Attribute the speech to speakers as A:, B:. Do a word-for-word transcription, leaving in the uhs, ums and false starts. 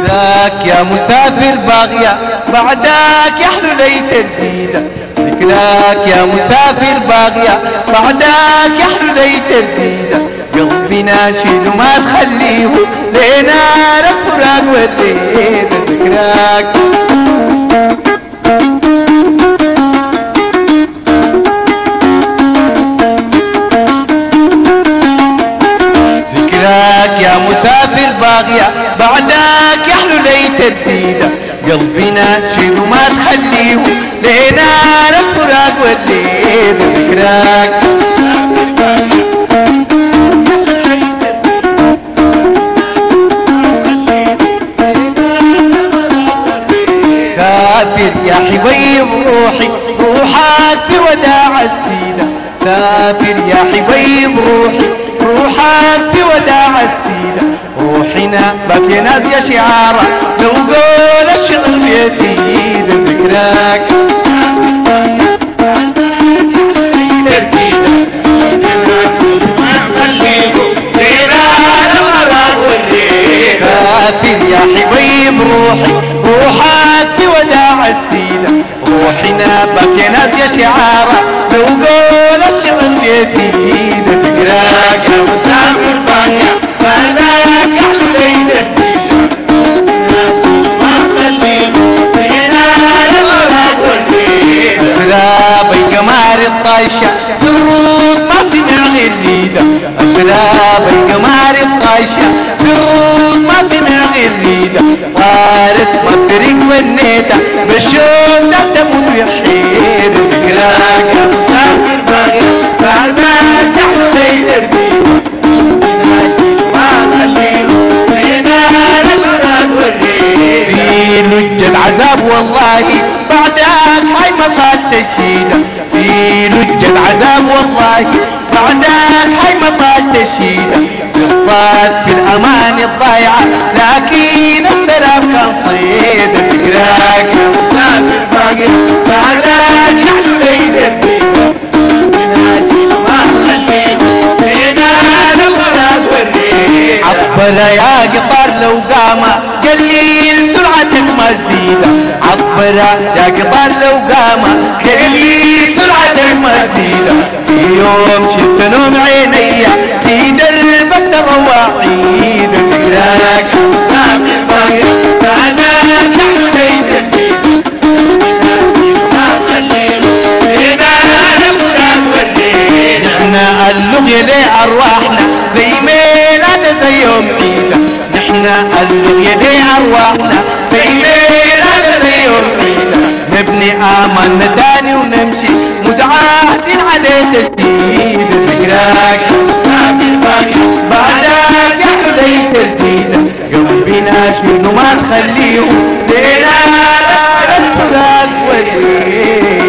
A: ذكراك يا مسافر باغية بعدك يحلو لي ترديدة. ذكراك يا مسافر باغية بعدك يحلو لي ترديدة. قلبي ناشد وما تخليه لينا الفراق والليلة. ذكراك ذكراك يا مسافر باغية بعدك يحلو لي ترديدة. قلبي ناشد وما تخليه لينا الفراق والليلة. ذكراك سافر يا حبيب روحي روحك في وداع السيدة. سافر يا حبيب روحي روحك في وداع السيدة. روحنا باقي ناس يا شعارة لو قول الشغل بيفيد. ذكراك سافر يا حبيب روحي روحك في وداع السيدة. روحنا باقي ناس يا شعارة لو قول الشغل بيفيد. ذكراك يا مسافر باقية بعدك يحلو لي ترديدة. أسراب القمر الطايشة بالروض ما سمع غير ريدة. أسراب القمر الطايشة بالروض ما سمع غير ريدة. طارت مطرق والنيدة بالشوق تحت تموت ويحيد. ذكراك يا مسافر باغية بعدك يحلو لي ترديدة. في لجة عذاب والله بعدك هاي مطال تشيدة. في لجة عذاب والله بعدك هاي مطال تشيدة. قصات في الأمان الضايعة لكن السلام كان صيدة. ذكراك يا مسافر باقي بعدك يحلو لي ترديدة. عبر يا قطار لو قامة قليل سرعتك ما تزيد. عبر يا قطار لو قامة قليل سرعتك ما تزيد. في يوم شفت نوم عيني في دربك الرواعيد. ذكراك مسافر باقي بعدك يحلو لي ترديدة. نحنا اللغية لأرواحنا زي ميلاد زي يوم عيدة. نحنا اللغية لأرواحنا زي ميلاد زي يوم عيدة. نبني آمالنا تاني ونمشي متعاهدين عليه تجديد. ذكراك مسافر باقي بعدك يحلو لي ترديدة. قلبي ناشد وما نخليه لينا الفراق والليل.